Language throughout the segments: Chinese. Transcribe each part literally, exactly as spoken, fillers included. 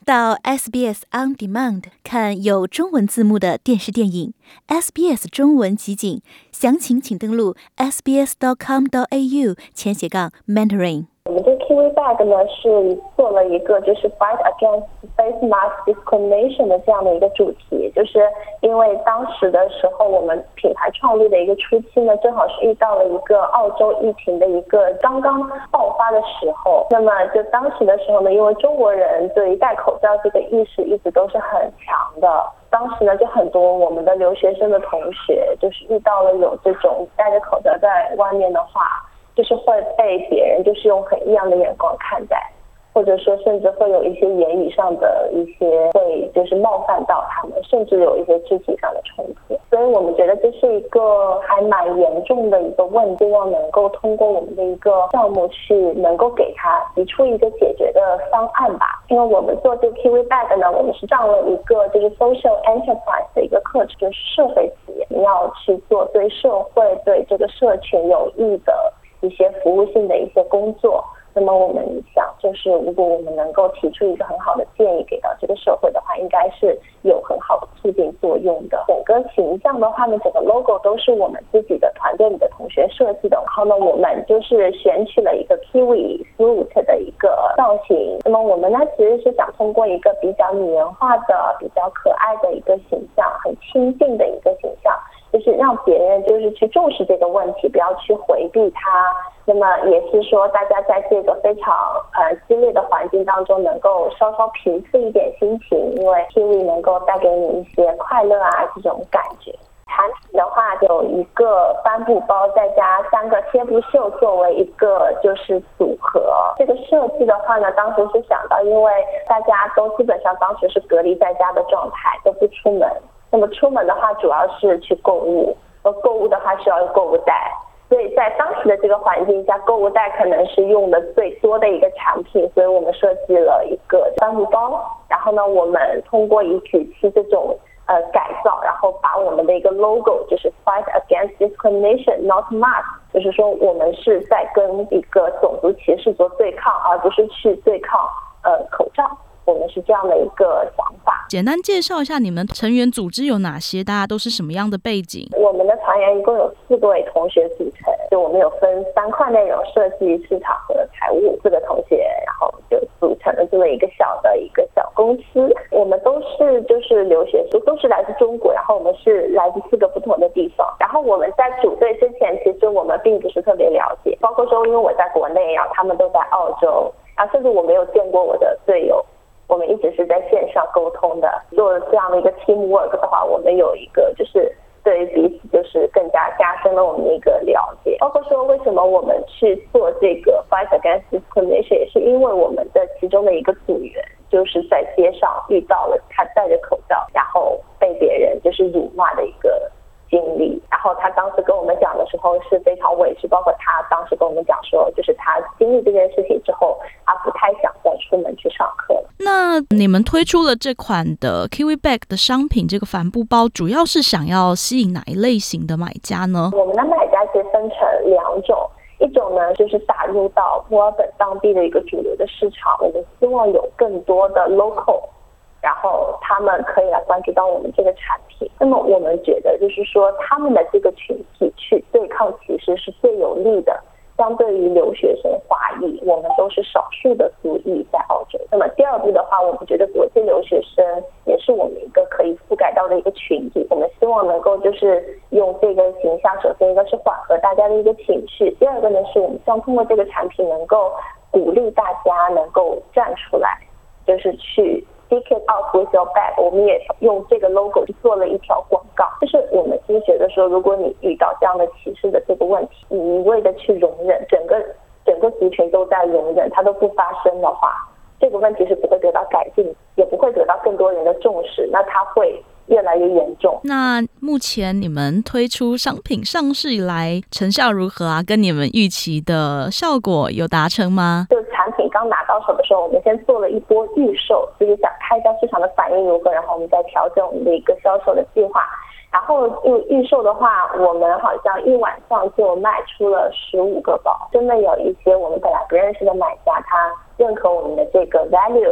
到 S B S On Demand 看有中文字幕的电视电影 S B S 中文集锦，详情请登录 s b s dot com dot a u 前斜杠 mentoring。 我们这 Kiwi Bag 呢是做了一个就是 Fight Against Face Mask Discrimination 的这样的一个主题，就是因为当时的时候我们品牌创立的一个初期呢，正好是遇到了一个澳洲疫情的一个刚刚爆发的时候，那么就当时的时候呢，因为中国人对于戴口罩这个意识一直都是很强的，当时呢就很多我们的留学生的同学就是遇到了有这种戴着口罩在外面的话，就是会被别人就是用很异样的眼光看待，或者说甚至会有一些言语上的一些会就是冒犯到他们，甚至有一些肢体上的冲突。所以我们觉得这是一个还蛮严重的一个问题，希望能够通过我们的一个项目去能够给他提出一个解决的方案吧。因为我们做这个 Kiwi Bag 呢，我们是上了一个就是 social enterprise 的一个课程，就是社会企业，你要去做对社会对这个社群有益的一些服务性的一些工作。那么我们想就是如果我们能够提出一个很好的建议给到这个社会的话，应该是有很好的促进作用的。整个形象的话呢，整个 logo 都是我们自己的团队里的同学设计的，然后呢我们就是选取了一个 kiwi fruit 的一个造型。那么我们呢其实是想通过一个比较拟人化的比较可爱的一个形象，很亲近的一个形象，就是让别人就是去重视这个问题，不要去回避它。那么也是说大家在这个非常呃激烈的环境当中能够稍稍平复一点心情，因为 Kiwi 能够带给你一些快乐啊这种感觉。产品的话有一个帆布包再加三个贴布袖作为一个就是组合。这个设计的话呢，当时是想到因为大家都基本上当时是隔离在家的状态，都不出门，那么出门的话主要是去购物，而购物的话需要有购物袋，所以在当时的这个环境下，购物袋可能是用的最多的一个产品，所以我们设计了一个帆布包。然后呢，我们通过一起去这种呃改造，然后把我们的一个 logo 就是 Fight Against Discrimination Not Mask， 就是说我们是在跟一个种族歧视做对抗，而不是去对抗呃口罩。我们是这样的一个想法。 简单介绍一下你们成员组织有哪些，大家都是什么样的背景？ 我们的团员一共有四位同学组成，就我们有分三块内容：设计、市场和财务。四个同学，然后就组成了这么一个小的一个小公司。我们都是就是留学生，都是来自中国，然后我们是来自四个不同的地方。然后我们在组队之前，其实我们并不是特别了解，包括说因为我在国内，然后他们都在澳洲，然后甚至我没有见过我的队友。我们一直是在线上沟通的，做这样的一个 teamwork 的话，我们有一个就是对于彼此就是更加加深了我们的一个了解。包括说为什么我们去做这个 Fight Against Discrimination， 也是因为我们的其中的一个组员就是在街上遇到了他戴着口罩，然后被别人就是辱骂的一个经历。然后他当时跟我们讲的时候是非常委屈，包括他当时跟我们讲说，就是他经历这件事情之后，他不太想再出门去上课了。 那你们推出了这款的 Kiwi Bag 的商品，这个帆布包主要是想要吸引哪一类型的买家呢？ 我们的买家其实分成两种，一种呢就是打入到墨尔本当地的一个主流的市场，我们希望有更多的 local，然后他们可以来关注到我们这个产品。那么我们觉得就是说他们的这个群体去对抗歧视是最有利的。相对于留学生华裔，我们都是少数的族裔在澳洲。那么第二步的话，我们觉得国际留学生也是我们一个可以覆盖到的一个群体。我们希望能够就是用这个形象，首先一个是缓和大家的一个情绪，第二个呢是我们希望通过这个产品能够鼓励大家能够站出来，就是去Take it out with your bag， 我们也用这个 logo 做了一条广告，就是我们其实觉得说，如果你遇到这样的歧视的这个问题，你一味的去容忍，整个整个族群都在容忍，它都不发生的话，这个问题是不会得到改进，也不会得到更多人的重视，那它会越来越严重。 那目前你们推出商品上市以来成效如何啊？跟你们预期的效果有达成吗？ 就产品刚拿到手的时候，我们先做了一波预售，就是想开到市场的反应如何，然后我们再调整我们的一个销售的计划。然后预售的话，我们好像一晚上就卖出了十五个包，真的有一些我们本来不认识的买家，他认可我们的这个 value， 然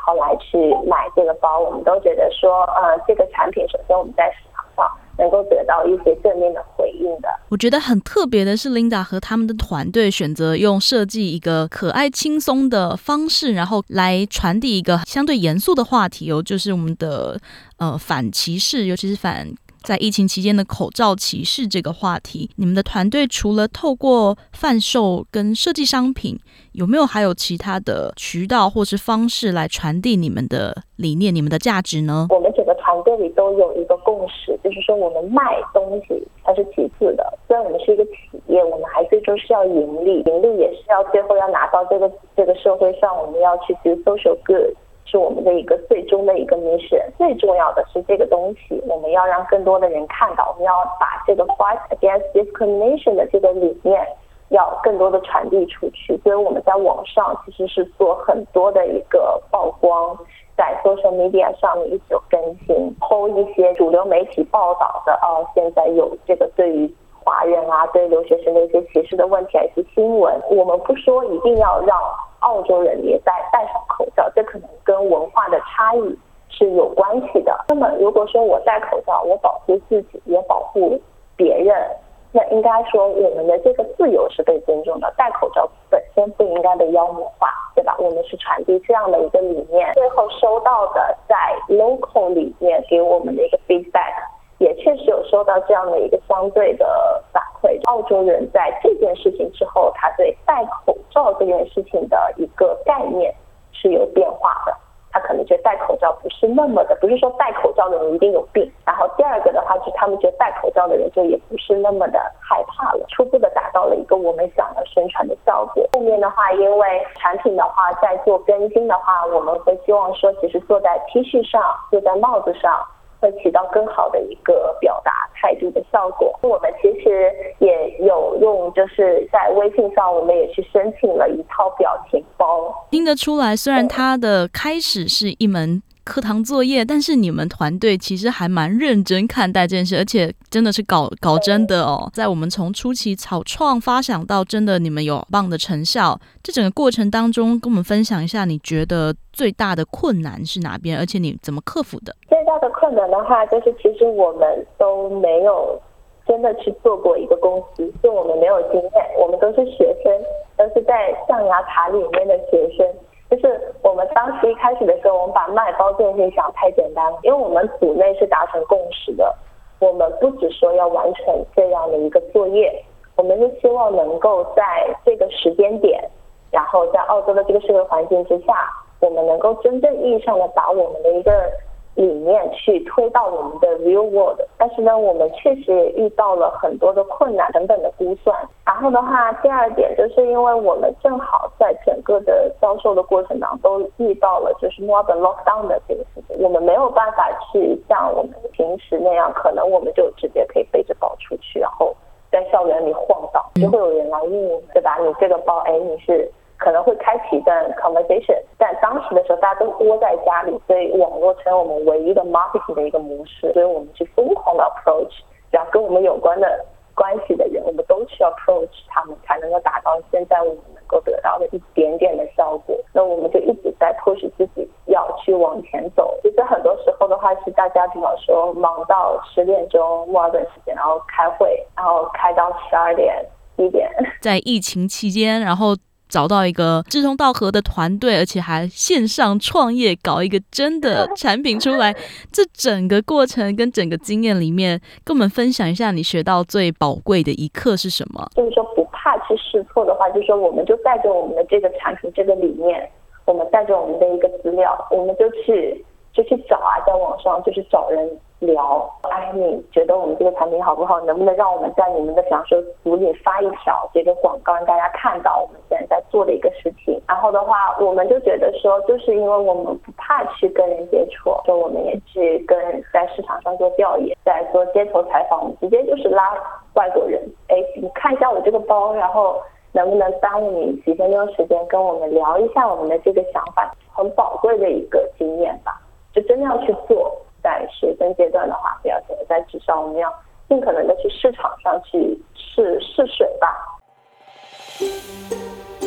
后来去买这个包，我们都觉得说呃，这个产品首先我们在市场上能够得到一些正面的回应的。 我觉得很特别的是 Linda 和他们的团队选择用设计一个可爱轻松的方式，然后来传递一个相对严肃的话题哦，就是我们的呃反歧视，尤其是反在疫情期间的口罩歧视这个话题。你们的团队除了透过贩售跟设计商品，有没有还有其他的渠道或是方式来传递你们的理念、你们的价值呢？ 我们整个团队里都有一个共识，就是说我们卖东西它是其次的，虽然我们是一个企业，我们还最终是要盈利，盈利也是要最后要拿到这个这个社会上，我们要去 do social good，是我们的一个最终的一个 mission。 最重要的是这个东西我们要让更多的人看到，我们要把这个 fight against discrimination 的这个理念要更多的传递出去。所以我们在网上其实是做很多的一个曝光，在 social media 上面一直有更新 po 一些主流媒体报道的哦，现在有这个对于华人啊对留学生的一些歧视的问题，还是新闻。我们不说一定要让澳洲人也戴戴上口罩，这可能跟文化的差异是有关系的。那么如果说我戴口罩，我保护自己也保护别人，那应该说我们的这个自由是被尊重的，戴口罩本身不应该被妖魔化，对吧？我们是传递这样的一个理念。最后收到的在 local 里面给我们的一个 feedback， 也确实有收到这样的一个相对的反馈。澳洲人在这件事情之后，他对戴口罩这件事情的一个概念是有变化的。他可能觉得戴口罩不是那么的，不是说戴口罩的人一定有病。然后第二个的话，就是他们觉得戴口罩的人就也不是那么的害怕了，初步的达到了一个我们想要宣传的效果。后面的话，因为产品的话在做更新的话，我们会希望说，其实做在 T 恤上，做在帽子上，会起到更好的一个表达态度的效果。我们其实也有用，就是在微信上我们也去申请了一套表情包。 听得出来，虽然它的开始是一门课堂作业，但是你们团队其实还蛮认真看待这件事，而且真的是搞搞真的哦。在我们从初期草创发想到真的你们有棒的成效，这整个过程当中跟我们分享一下你觉得最大的困难是哪边，而且你怎么克服的？ 最大的困难的话，就是其实我们都没有真的去做过一个公司，就我们没有经验，我们都是学生，都是在象牙塔里面的学生。就是我们当时一开始的时候，我们把卖包这件事情想太简单了，因为我们组内是达成共识的，我们不只说要完成这样的一个作业，我们是希望能够在这个时间点，然后在澳洲的这个社会环境之下，我们能够真正意义上的把我们的一个理念去推到我们的 real world。 但是呢，我们确实也遇到了很多的困难成本的估算。然后的话，第二点就是因为我们正好在整个的销售的过程当中都遇到了就是 more than lockdown 的这个事情，我们没有办法去像我们平时那样，可能我们就直接可以背着包出去，然后在校园里晃荡，就会有人来问我们，对吧？你这个包，哎，你是可能会开启一段 conversation， 但当时的时候大家都窝在家里，所以网络成为我们唯一的 marketing 的一个模式，所以我们去疯狂的 approach， 然后跟我们有关的关系的人，我们都去 approach 他们，才能够达到现在我们能够得到的一点点的效果。那我们就一直在 push 自己要去往前走。其实很多时候的话是大家比方说忙到十点钟墨尔本时间，然后开会，然后开到十二点一点， 在疫情期间，然后找到一个志同道合的团队，而且还线上创业，搞一个真的产品出来。这整个过程跟整个经验里面，跟我们分享一下你学到最宝贵的一课是什么？ 就是说不怕去试错的话，就是说我们就带着我们的这个产品这个理念，我们带着我们的一个资料，我们就去就去找啊，在网上就是找人聊，哎，你觉得我们这个产品好不好？能不能让我们在你们的比方说组里发一条这个广告，让大家看到我们现在在做的一个事情。然后的话，我们就觉得说，就是因为我们不怕去跟人接触，所以我们也去跟在市场上做调研，在做街头采访，我们直接就是拉外国人，哎，你看一下我这个包，然后能不能耽误你几分钟时间跟我们聊一下我们的这个想法，很宝贵的一个经验吧。就真的要去做，在学生阶段的话，不要只在纸上，我们要尽可能的去市场上去试试水吧。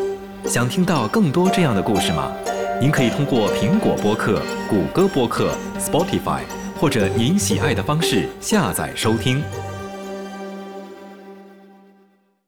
想听到更多这样的故事吗？您可以通过苹果播客、谷歌播客、Spotify 或者您喜爱的方式下载收听。